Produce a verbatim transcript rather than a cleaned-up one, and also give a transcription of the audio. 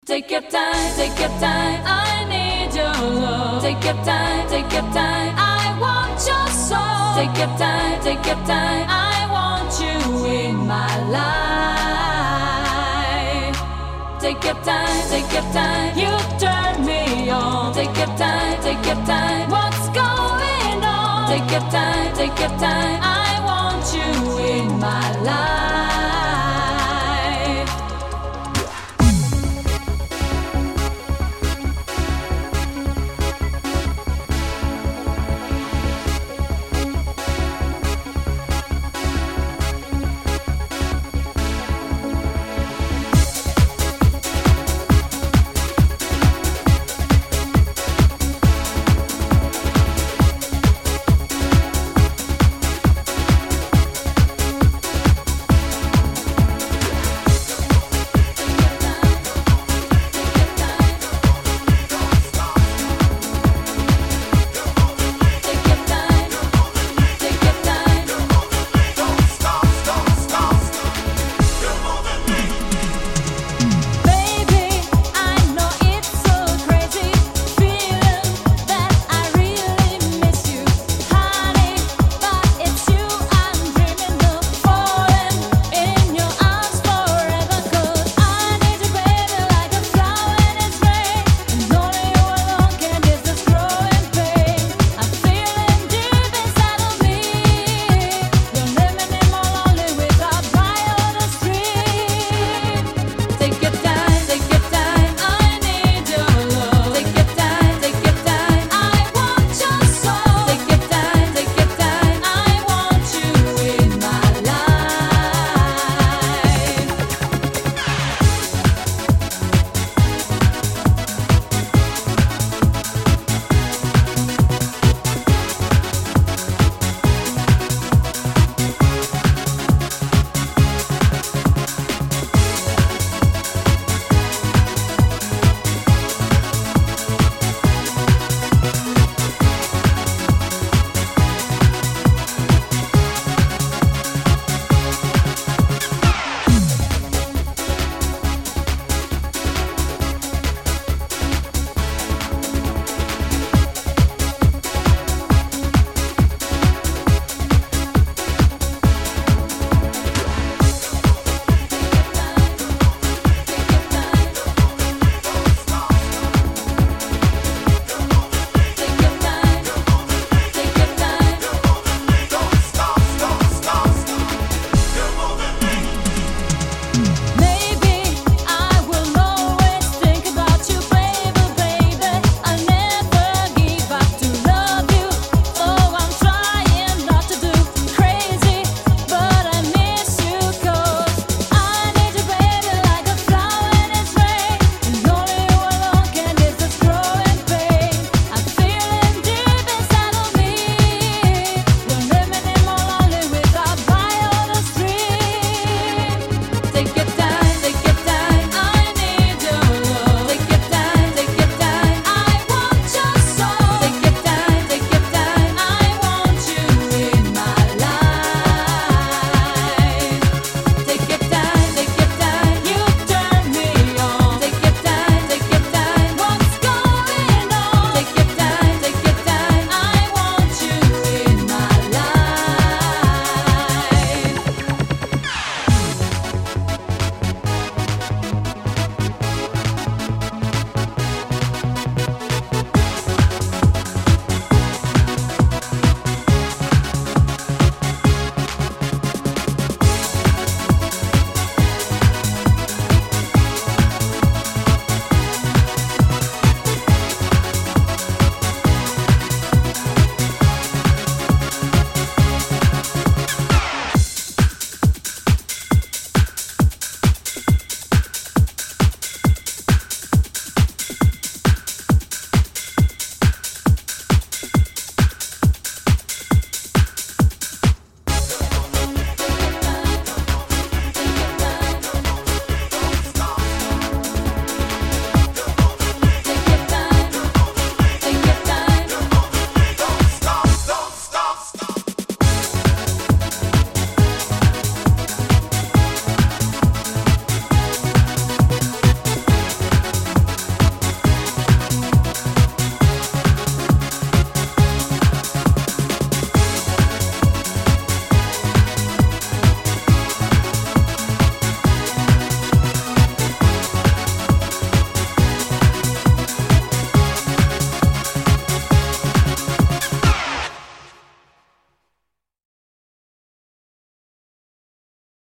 Take your time, take your time, I need your love. Take your time, take your time, I want your soul. Take your time, take your time, I want you in my life. Take your time, take your time, you turn me on. Take your time, take your time, what's going on? Take your time, take your time, I want you in my life.